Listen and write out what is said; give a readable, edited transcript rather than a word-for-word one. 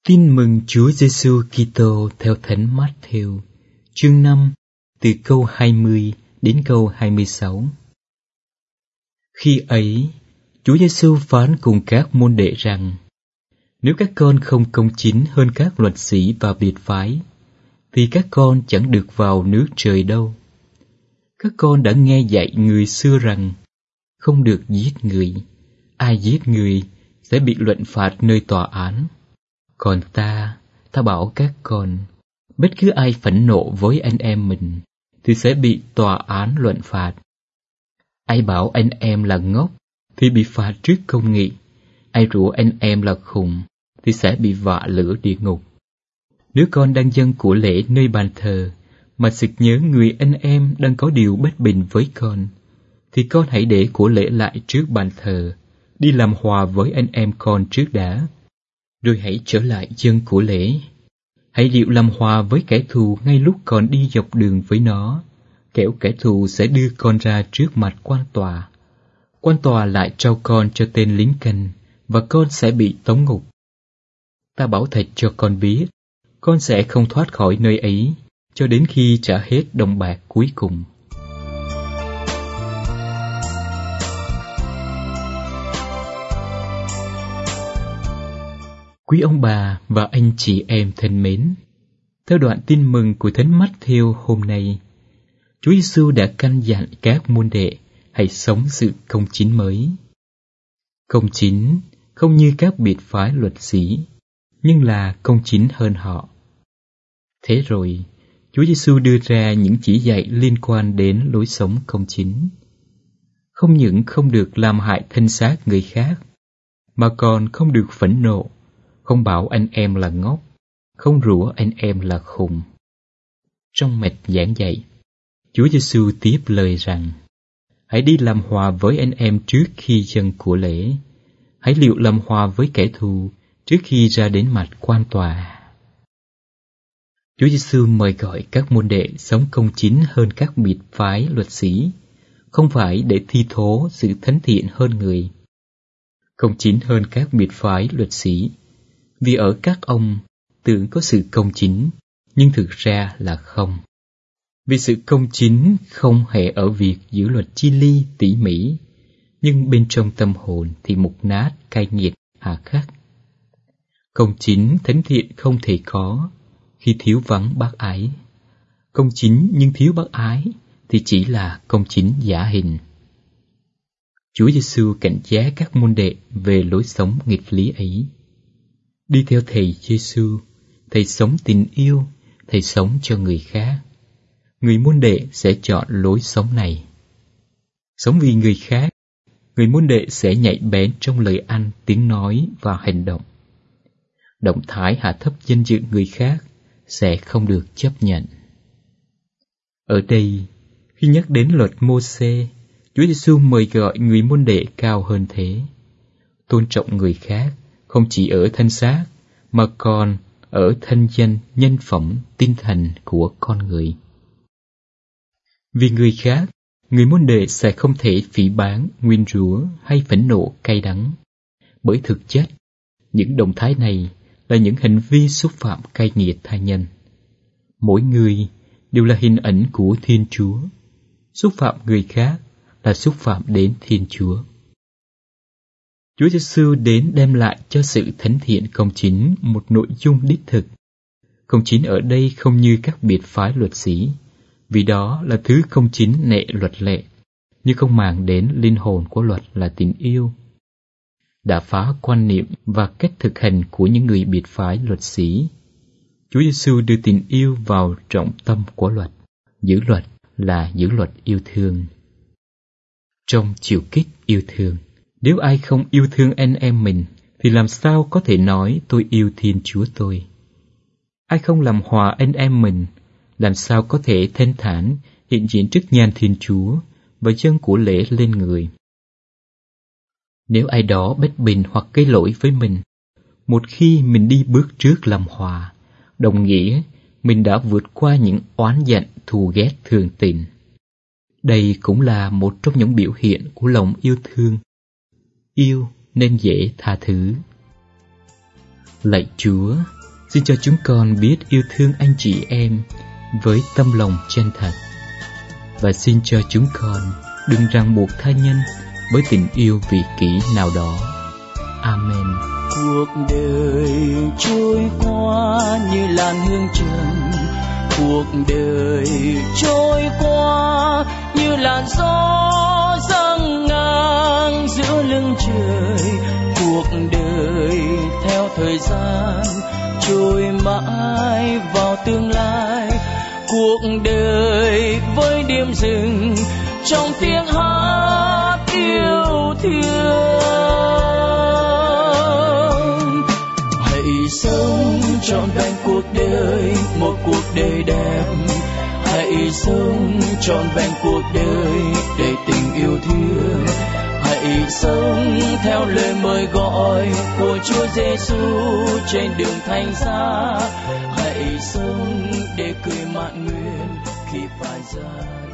Tin mừng Chúa Giêsu Kitô theo Thánh Mát-thêu, chương 5, từ câu 20 đến câu 26. Khi ấy, Chúa Giêsu phán cùng các môn đệ rằng: nếu các con không công chính hơn các luật sĩ và biệt phái, thì các con chẳng được vào nước trời đâu. Các con đã nghe dạy người xưa rằng: không được giết người, ai giết người sẽ bị luận phạt nơi tòa án. Còn ta bảo các con, bất cứ ai phẫn nộ với anh em mình thì sẽ bị tòa án luận phạt. Ai bảo anh em là ngốc thì bị phạt trước công nghị. Ai rủa anh em là khùng thì sẽ bị vạ lửa địa ngục. Nếu con đang dâng của lễ nơi bàn thờ mà sực nhớ người anh em đang có điều bất bình với con, thì con hãy để của lễ lại trước bàn thờ, đi làm hòa với anh em con trước đã, rồi hãy trở lại dâng của lễ. Hãy liệu làm hòa với kẻ thù ngay lúc còn đi dọc đường với nó, kẻo kẻ thù sẽ đưa con ra trước mặt quan tòa. Quan tòa lại trao con cho tên lính canh, và con sẽ bị tống ngục. Ta bảo thật cho con biết, con sẽ không thoát khỏi nơi ấy cho đến khi trả hết đồng bạc cuối cùng. Quý ông bà và anh chị em thân mến, theo đoạn tin mừng của Thánh Mát-thêu hôm nay, Chúa Giêsu đã căn dặn các môn đệ hãy sống sự công chính mới. Công chính không như các biệt phái luật sĩ, nhưng là công chính hơn họ. Thế rồi, Chúa Giêsu đưa ra những chỉ dạy liên quan đến lối sống công chính. Không những không được làm hại thân xác người khác, mà còn không được phẫn nộ, không bảo anh em là ngốc, không rủa anh em là khùng. Trong mạch giảng dạy, Chúa Giêsu tiếp lời rằng: hãy đi làm hòa với anh em trước khi dâng của lễ. Hãy liệu làm hòa với kẻ thù trước khi ra đến mặt quan tòa. Chúa Giêsu mời gọi các môn đệ sống công chính hơn các biệt phái luật sĩ, không phải để thi thố sự thánh thiện hơn người. Công chính hơn các biệt phái luật sĩ, vì ở các ông tưởng có sự công chính, nhưng thực ra là không. Vì sự công chính không hề ở việc giữ luật chi ly tỉ mỉ, nhưng bên trong tâm hồn thì mục nát, cay nghiệt, hà khắc. Công chính thánh thiện không thể có khi thiếu vắng bác ái. Công chính nhưng thiếu bác ái thì chỉ là công chính giả hình. Chúa Giêsu cảnh giác các môn đệ về lối sống nghịch lý ấy. Đi theo Thầy Giêsu, Thầy sống tình yêu, Thầy sống cho người khác. Người môn đệ sẽ chọn lối sống này. Sống vì người khác, người môn đệ sẽ nhạy bén trong lời ăn, tiếng nói và hành động. Động thái hạ thấp danh dự người khác sẽ không được chấp nhận. Ở đây, khi nhắc đến luật Mô-sê, Chúa Giêsu mời gọi người môn đệ cao hơn thế. Tôn trọng người khác không chỉ ở thân xác, mà còn ở thân danh, nhân phẩm, tinh thần của con người. Vì người khác, người môn đệ sẽ không thể phỉ báng, nguyền rủa hay phẫn nộ cay đắng. Bởi thực chất, những động thái này là những hành vi xúc phạm cay nghiệt tha nhân. Mỗi người đều là hình ảnh của Thiên Chúa. Xúc phạm người khác là xúc phạm đến Thiên Chúa. Chúa Giêsu đến đem lại cho sự thánh thiện công chính một nội dung đích thực. Công chính ở đây không như các biệt phái luật sĩ, vì đó là thứ công chính nệ luật lệ, nhưng không màng đến linh hồn của luật là tình yêu. Đã phá quan niệm và cách thực hành của những người biệt phái luật sĩ, Chúa Giêsu đưa tình yêu vào trọng tâm của luật. Giữ luật là giữ luật yêu thương. Trong chiều kích yêu thương, nếu ai không yêu thương anh em mình, thì làm sao có thể nói tôi yêu Thiên Chúa tôi? Ai không làm hòa anh em mình, làm sao có thể thanh thản hiện diện trước nhan Thiên Chúa và dâng của lễ lên người? Nếu ai đó bất bình hoặc gây lỗi với mình, một khi mình đi bước trước làm hòa, đồng nghĩa mình đã vượt qua những oán giận, thù ghét thường tình. Đây cũng là một trong những biểu hiện của lòng yêu thương. Yêu nên dễ tha thứ. Lạy Chúa, Xin cho chúng con biết yêu thương anh chị em với tâm lòng chân thật. Và xin cho chúng con đừng ràng buộc tha nhân với tình yêu vị kỷ nào đó. Amen. Cuộc đời trôi qua như làn hương trần, cuộc đời trôi qua như làn gió dâng ngang giữa lưng trời. Cuộc đời theo thời gian trôi mãi vào tương lai. Cuộc đời với điểm dừng trong tiếng hát yêu thương. Hãy sống trọn vẹn cuộc đời, một cuộc đời đẹp. Hãy sống trọn vẹn cuộc đời để tình yêu thương. Hãy sống theo lời mời gọi của Chúa Giêsu trên đường thánh giá. Hãy sống để cười mãn nguyện khi phải ra